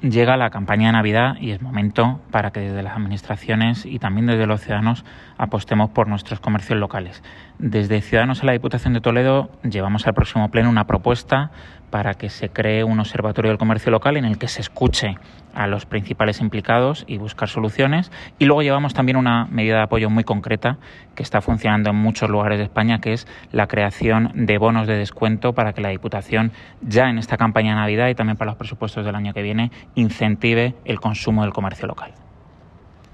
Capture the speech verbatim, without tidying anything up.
Llega la campaña de Navidad y es momento para que desde las administraciones y también desde los ciudadanos apostemos por nuestros comercios locales. Desde Ciudadanos a la Diputación de Toledo llevamos al próximo pleno una propuesta para que se cree un observatorio del comercio local en el que se escuche a los principales implicados y buscar soluciones. Y luego llevamos también una medida de apoyo muy concreta que está funcionando en muchos lugares de España, que es la creación de bonos de descuento para que la Diputación, ya en esta campaña de Navidad y también para los presupuestos del año que viene, incentive el consumo del comercio local.